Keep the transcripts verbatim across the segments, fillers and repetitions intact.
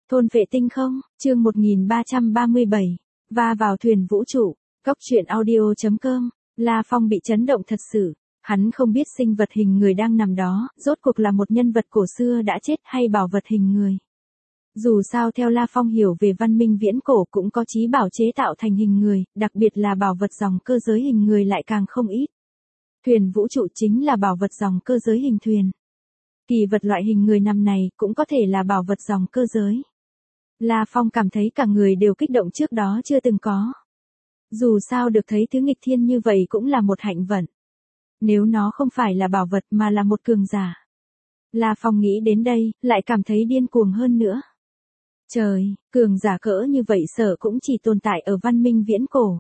Thôn vệ tinh không, chương một nghìn ba trăm ba mươi bảy, va vào thuyền vũ trụ, góc truyện audio chấm com, La Phong bị chấn động thật sự, hắn không biết sinh vật hình người đang nằm đó, rốt cuộc là một nhân vật cổ xưa đã chết hay bảo vật hình người. Dù sao theo La Phong hiểu về văn minh viễn cổ cũng có chí bảo chế tạo thành hình người, đặc biệt là bảo vật dòng cơ giới hình người lại càng không ít. Thuyền vũ trụ chính là bảo vật dòng cơ giới hình thuyền. Kỳ vật loại hình người nằm này cũng có thể là bảo vật dòng cơ giới. La Phong cảm thấy cả người đều kích động trước đó chưa từng có. Dù sao được thấy thứ nghịch thiên như vậy cũng là một hạnh vận. Nếu nó không phải là bảo vật mà là một cường giả. La Phong nghĩ đến đây, lại cảm thấy điên cuồng hơn nữa. Trời, cường giả cỡ như vậy sợ cũng chỉ tồn tại ở văn minh viễn cổ.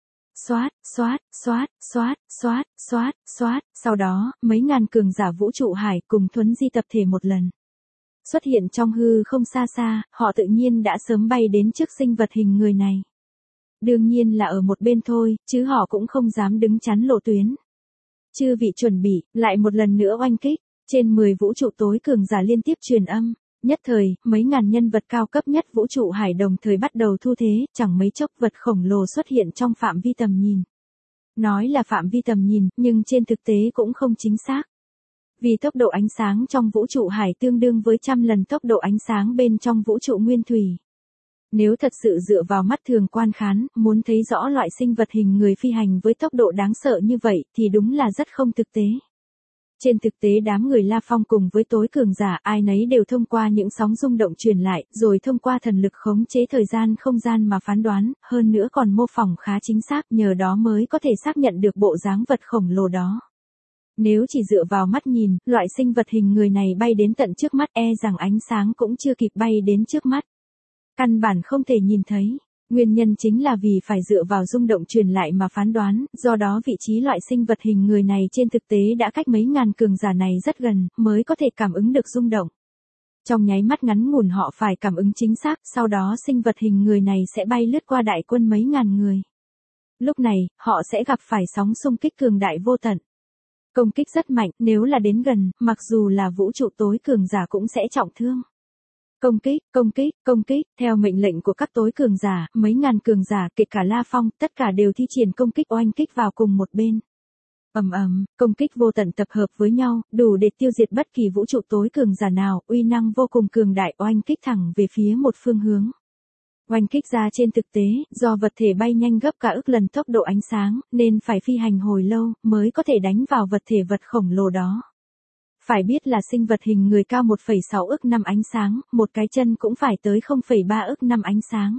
Xoát, xoát, xoát, xoát, xoát, xoát, xoát, sau đó, mấy ngàn cường giả vũ trụ hải cùng thuấn di tập thể một lần. Xuất hiện trong hư không xa xa, họ tự nhiên đã sớm bay đến trước sinh vật hình người này. Đương nhiên là ở một bên thôi, chứ họ cũng không dám đứng chắn lộ tuyến. Chư vị chuẩn bị, lại một lần nữa oanh kích, trên mười vũ trụ tối cường giả liên tiếp truyền âm. Nhất thời, mấy ngàn nhân vật cao cấp nhất vũ trụ hải đồng thời bắt đầu thu thế, chẳng mấy chốc vật khổng lồ xuất hiện trong phạm vi tầm nhìn. Nói là phạm vi tầm nhìn, nhưng trên thực tế cũng không chính xác. Vì tốc độ ánh sáng trong vũ trụ hải tương đương với trăm lần tốc độ ánh sáng bên trong vũ trụ nguyên thủy. Nếu thật sự dựa vào mắt thường quan khán, muốn thấy rõ loại sinh vật hình người phi hành với tốc độ đáng sợ như vậy thì đúng là rất không thực tế. Trên thực tế đám người La Phong cùng với tối cường giả ai nấy đều thông qua những sóng rung động truyền lại, rồi thông qua thần lực khống chế thời gian không gian mà phán đoán, hơn nữa còn mô phỏng khá chính xác, nhờ đó mới có thể xác nhận được bộ dáng vật khổng lồ đó. Nếu chỉ dựa vào mắt nhìn, loại sinh vật hình người này bay đến tận trước mắt e rằng ánh sáng cũng chưa kịp bay đến trước mắt. Căn bản không thể nhìn thấy. Nguyên nhân chính là vì phải dựa vào rung động truyền lại mà phán đoán, do đó vị trí loại sinh vật hình người này trên thực tế đã cách mấy ngàn cường giả này rất gần, mới có thể cảm ứng được rung động. Trong nháy mắt ngắn ngủn họ phải cảm ứng chính xác, sau đó sinh vật hình người này sẽ bay lướt qua đại quân mấy ngàn người. Lúc này, họ sẽ gặp phải sóng xung kích cường đại vô tận. Công kích rất mạnh, nếu là đến gần, mặc dù là vũ trụ tối cường giả cũng sẽ trọng thương. Công kích, công kích, công kích, theo mệnh lệnh của các tối cường giả, mấy ngàn cường giả kể cả La Phong, tất cả đều thi triển công kích oanh kích vào cùng một bên. Ầm ầm, công kích vô tận tập hợp với nhau, đủ để tiêu diệt bất kỳ vũ trụ tối cường giả nào, uy năng vô cùng cường đại oanh kích thẳng về phía một phương hướng. Oanh kích ra trên thực tế, do vật thể bay nhanh gấp cả ức lần tốc độ ánh sáng, nên phải phi hành hồi lâu, mới có thể đánh vào vật thể vật khổng lồ đó. Phải biết là sinh vật hình người cao một phẩy sáu ức năm ánh sáng, một cái chân cũng phải tới không phẩy ba ức năm ánh sáng.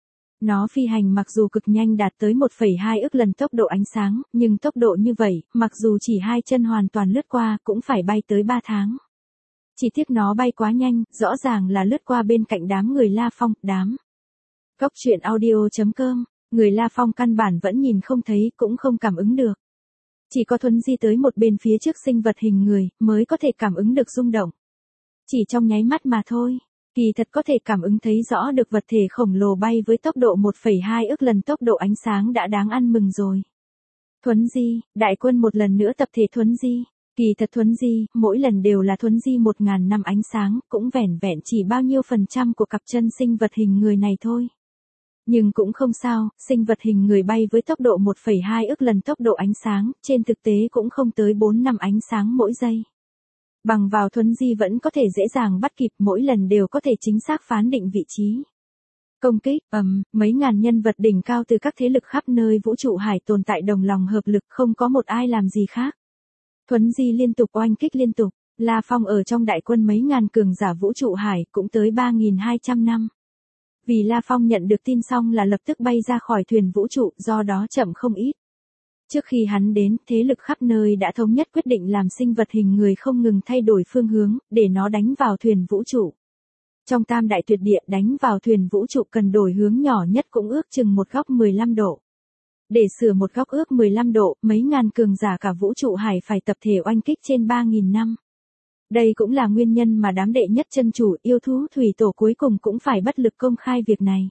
Nó phi hành mặc dù cực nhanh đạt tới một phẩy hai ức lần tốc độ ánh sáng, nhưng tốc độ như vậy, mặc dù chỉ hai chân hoàn toàn lướt qua, cũng phải bay tới ba tháng. Chỉ tiếc nó bay quá nhanh, rõ ràng là lướt qua bên cạnh đám người La Phong, đám. Góc truyện audio chấm com, người La Phong căn bản vẫn nhìn không thấy, cũng không cảm ứng được. Chỉ có thuấn di tới một bên phía trước sinh vật hình người, mới có thể cảm ứng được rung động. Chỉ trong nháy mắt mà thôi, kỳ thật có thể cảm ứng thấy rõ được vật thể khổng lồ bay với tốc độ một phẩy hai ức lần tốc độ ánh sáng đã đáng ăn mừng rồi. Thuấn di, đại quân một lần nữa tập thể thuấn di. Kỳ thật thuấn di, mỗi lần đều là thuấn di một ngàn năm ánh sáng, cũng vẻn vẹn chỉ bao nhiêu phần trăm của cặp chân sinh vật hình người này thôi. Nhưng cũng không sao, sinh vật hình người bay với tốc độ một phẩy hai ức lần tốc độ ánh sáng, trên thực tế cũng không tới bốn năm ánh sáng mỗi giây. Bằng vào thuấn di vẫn có thể dễ dàng bắt kịp, mỗi lần đều có thể chính xác phán định vị trí. Công kích, ầm, um, mấy ngàn nhân vật đỉnh cao từ các thế lực khắp nơi vũ trụ hải tồn tại đồng lòng hợp lực, không có một ai làm gì khác. Thuấn di liên tục oanh kích liên tục, La Phong ở trong đại quân mấy ngàn cường giả vũ trụ hải cũng tới ba nghìn hai trăm năm. Vì La Phong nhận được tin xong là lập tức bay ra khỏi thuyền vũ trụ, do đó chậm không ít. Trước khi hắn đến, thế lực khắp nơi đã thống nhất quyết định làm sinh vật hình người không ngừng thay đổi phương hướng, để nó đánh vào thuyền vũ trụ. Trong tam đại tuyệt địa đánh vào thuyền vũ trụ cần đổi hướng nhỏ nhất cũng ước chừng một góc mười lăm độ. Để sửa một góc ước mười lăm độ, mấy ngàn cường giả cả vũ trụ hải phải tập thể oanh kích trên ba nghìn năm. Đây cũng là nguyên nhân mà đám đệ nhất chân chủ yêu thú thủy tổ cuối cùng cũng phải bất lực công khai việc này.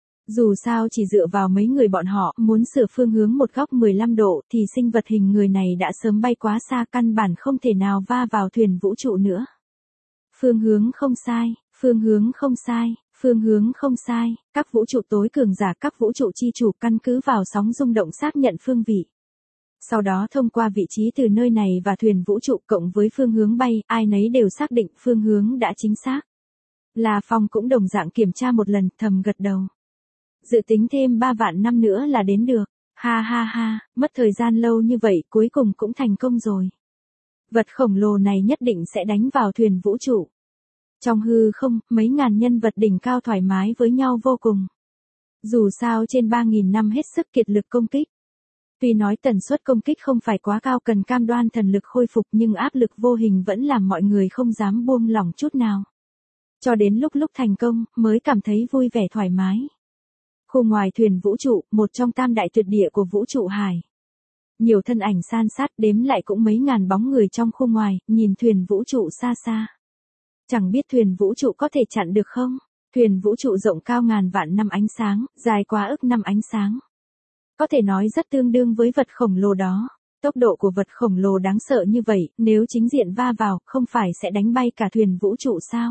Dù sao chỉ dựa vào mấy người bọn họ muốn sửa phương hướng một góc mười lăm độ thì sinh vật hình người này đã sớm bay quá xa, căn bản không thể nào va vào thuyền vũ trụ nữa. Phương hướng không sai, phương hướng không sai, Phương hướng không sai, các vũ trụ tối cường giả các vũ trụ chi chủ căn cứ vào sóng rung động xác nhận phương vị. Sau đó thông qua vị trí từ nơi này và thuyền vũ trụ cộng với phương hướng bay, ai nấy đều xác định phương hướng đã chính xác. La Phong cũng đồng dạng kiểm tra một lần, thầm gật đầu. Dự tính thêm ba vạn năm nữa là đến được. Ha ha ha, mất thời gian lâu như vậy cuối cùng cũng thành công rồi. Vật khổng lồ này nhất định sẽ đánh vào thuyền vũ trụ. Trong hư không, mấy ngàn nhân vật đỉnh cao thoải mái với nhau vô cùng. Dù sao trên ba nghìn năm hết sức kiệt lực công kích. Tuy nói tần suất công kích không phải quá cao cần cam đoan thần lực khôi phục nhưng áp lực vô hình vẫn làm mọi người không dám buông lỏng chút nào. Cho đến lúc lúc thành công, mới cảm thấy vui vẻ thoải mái. Khu ngoài thuyền vũ trụ, một trong tam đại tuyệt địa của vũ trụ hải. Nhiều thân ảnh san sát đếm lại cũng mấy ngàn bóng người trong khu ngoài, nhìn thuyền vũ trụ xa xa. Chẳng biết thuyền vũ trụ có thể chặn được không? Thuyền vũ trụ rộng cao ngàn vạn năm ánh sáng, dài quá ức năm ánh sáng. Có thể nói rất tương đương với vật khổng lồ đó. Tốc độ của vật khổng lồ đáng sợ như vậy, nếu chính diện va vào, không phải sẽ đánh bay cả thuyền vũ trụ sao?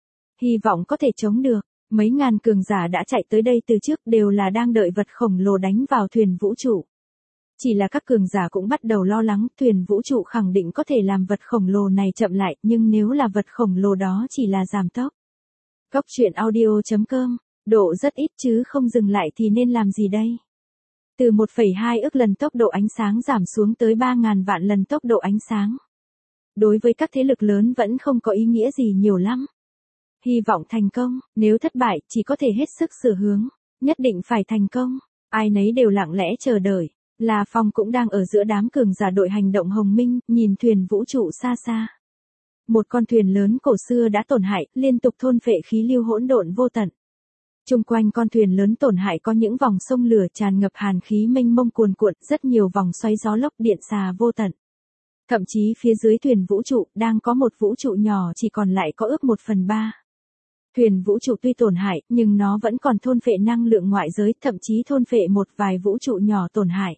Hy vọng có thể chống được. Mấy ngàn cường giả đã chạy tới đây từ trước đều là đang đợi vật khổng lồ đánh vào thuyền vũ trụ. Chỉ là các cường giả cũng bắt đầu lo lắng, thuyền vũ trụ khẳng định có thể làm vật khổng lồ này chậm lại, nhưng nếu là vật khổng lồ đó chỉ là giảm tốc. Cốc truyện audio chấm com, độ rất ít chứ không dừng lại thì nên làm gì đây? Từ một phẩy hai ức lần tốc độ ánh sáng giảm xuống tới ba ngàn vạn lần tốc độ ánh sáng. Đối với các thế lực lớn vẫn không có ý nghĩa gì nhiều lắm. Hy vọng thành công, nếu thất bại chỉ có thể hết sức sửa hướng, nhất định phải thành công. Ai nấy đều lặng lẽ chờ đợi. La Phong cũng đang ở giữa đám cường giả đội hành động Hồng Minh, nhìn thuyền vũ trụ xa xa. Một con thuyền lớn cổ xưa đã tổn hại, liên tục thôn phệ khí lưu hỗn độn vô tận. Chung quanh con thuyền lớn tổn hại có những vòng sông lửa tràn ngập hàn khí mênh mông cuồn cuộn, rất nhiều vòng xoáy gió lốc điện xà vô tận. Thậm chí phía dưới thuyền vũ trụ đang có một vũ trụ nhỏ chỉ còn lại có ước một phần ba. Thuyền vũ trụ tuy tổn hại, nhưng nó vẫn còn thôn phệ năng lượng ngoại giới, thậm chí thôn phệ một vài vũ trụ nhỏ tổn hại.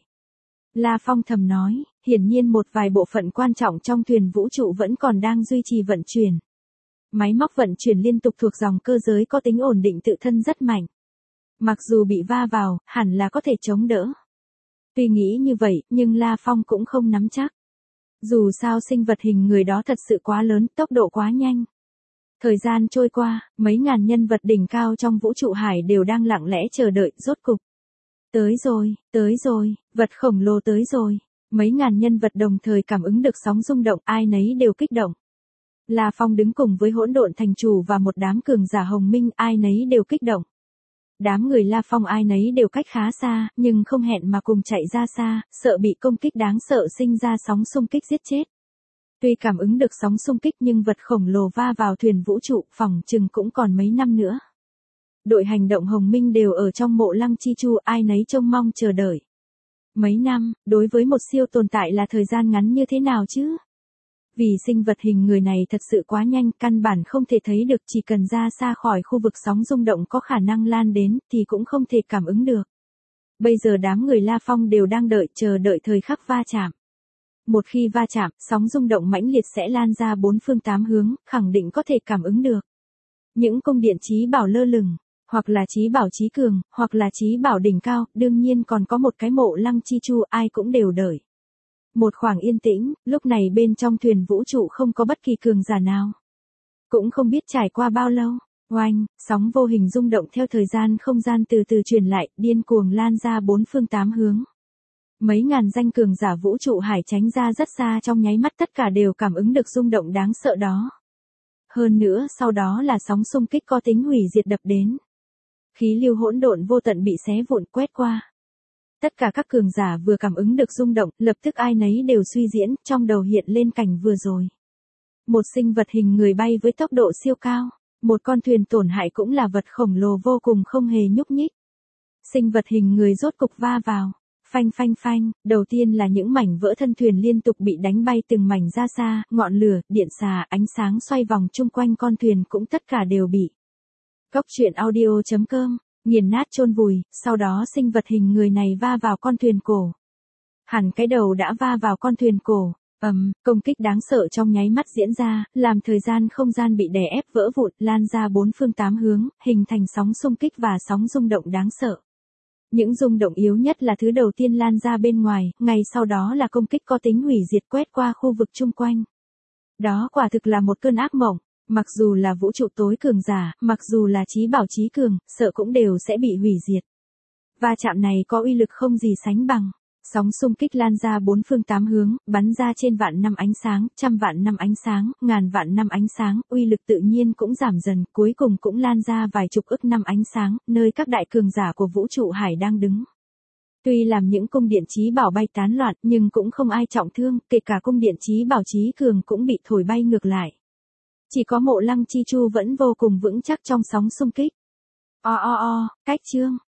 La Phong thầm nói, hiển nhiên một vài bộ phận quan trọng trong thuyền vũ trụ vẫn còn đang duy trì vận chuyển. Máy móc vận chuyển liên tục thuộc dòng cơ giới có tính ổn định tự thân rất mạnh. Mặc dù bị va vào, hẳn là có thể chống đỡ. Tuy nghĩ như vậy, nhưng La Phong cũng không nắm chắc. Dù sao sinh vật hình người đó thật sự quá lớn, tốc độ quá nhanh. Thời gian trôi qua, mấy ngàn nhân vật đỉnh cao trong vũ trụ hải đều đang lặng lẽ chờ đợi, rốt cục. Tới rồi, tới rồi, vật khổng lồ tới rồi. Mấy ngàn nhân vật đồng thời cảm ứng được sóng rung động, ai nấy đều kích động. La Phong đứng cùng với hỗn độn thành chủ và một đám cường giả Hồng Minh, ai nấy đều kích động. Đám người La Phong ai nấy đều cách khá xa, nhưng không hẹn mà cùng chạy ra xa, sợ bị công kích đáng sợ sinh ra sóng xung kích giết chết. Tuy cảm ứng được sóng xung kích nhưng vật khổng lồ va vào thuyền vũ trụ, phòng chừng cũng còn mấy năm nữa. Đội hành động Hồng Minh đều ở trong mộ Lăng Chi Chu, ai nấy trông mong chờ đợi. Mấy năm, đối với một siêu tồn tại là thời gian ngắn như thế nào chứ? Vì sinh vật hình người này thật sự quá nhanh, căn bản không thể thấy được, chỉ cần ra xa khỏi khu vực sóng rung động có khả năng lan đến thì cũng không thể cảm ứng được. Bây giờ đám người La Phong đều đang đợi, chờ đợi thời khắc va chạm. Một khi va chạm, sóng rung động mãnh liệt sẽ lan ra bốn phương tám hướng, khẳng định có thể cảm ứng được. Những cung điện chí bảo lơ lửng, hoặc là chí bảo chí cường, hoặc là chí bảo đỉnh cao, đương nhiên còn có một cái mộ Lăng Chi Chu, ai cũng đều đợi. Một khoảng yên tĩnh, lúc này bên trong thuyền vũ trụ không có bất kỳ cường giả nào. Cũng không biết trải qua bao lâu, oanh, sóng vô hình rung động theo thời gian không gian từ từ truyền lại, điên cuồng lan ra bốn phương tám hướng. Mấy ngàn danh cường giả vũ trụ hải tránh ra rất xa, trong nháy mắt tất cả đều cảm ứng được rung động đáng sợ đó. Hơn nữa sau đó là sóng xung kích có tính hủy diệt đập đến. Khí lưu hỗn độn vô tận bị xé vụn quét qua. Tất cả các cường giả vừa cảm ứng được rung động, lập tức ai nấy đều suy diễn, trong đầu hiện lên cảnh vừa rồi. Một sinh vật hình người bay với tốc độ siêu cao, một con thuyền tổn hại cũng là vật khổng lồ vô cùng không hề nhúc nhích. Sinh vật hình người rốt cục va vào, phanh phanh phanh, đầu tiên là những mảnh vỡ thân thuyền liên tục bị đánh bay từng mảnh ra xa, ngọn lửa, điện xà, ánh sáng xoay vòng chung quanh con thuyền cũng tất cả đều bị. Cốc truyện audio chấm com, nghiền nát chôn vùi, sau đó sinh vật hình người này va vào con thuyền cổ. Hẳn cái đầu đã va vào con thuyền cổ, Ầm, công kích đáng sợ trong nháy mắt diễn ra, làm thời gian không gian bị đè ép vỡ vụn, lan ra bốn phương tám hướng, hình thành sóng xung kích và sóng rung động đáng sợ. Những rung động yếu nhất là thứ đầu tiên lan ra bên ngoài, ngày sau đó là công kích có tính hủy diệt quét qua khu vực chung quanh. Đó quả thực là một cơn ác mộng, mặc dù là vũ trụ tối cường giả, mặc dù là trí bảo trí cường, sợ cũng đều sẽ bị hủy diệt. Va chạm này có uy lực không gì sánh bằng. Sóng xung kích lan ra bốn phương tám hướng, bắn ra trên vạn năm ánh sáng, trăm vạn năm ánh sáng, ngàn vạn năm ánh sáng, uy lực tự nhiên cũng giảm dần, cuối cùng cũng lan ra vài chục ức năm ánh sáng, nơi các đại cường giả của vũ trụ hải đang đứng. Tuy làm những cung điện chí bảo bay tán loạn, nhưng cũng không ai trọng thương, kể cả cung điện chí bảo chí cường cũng bị thổi bay ngược lại. Chỉ có Mộ Lăng Chi Chu vẫn vô cùng vững chắc trong sóng xung kích. O o o, cách chương.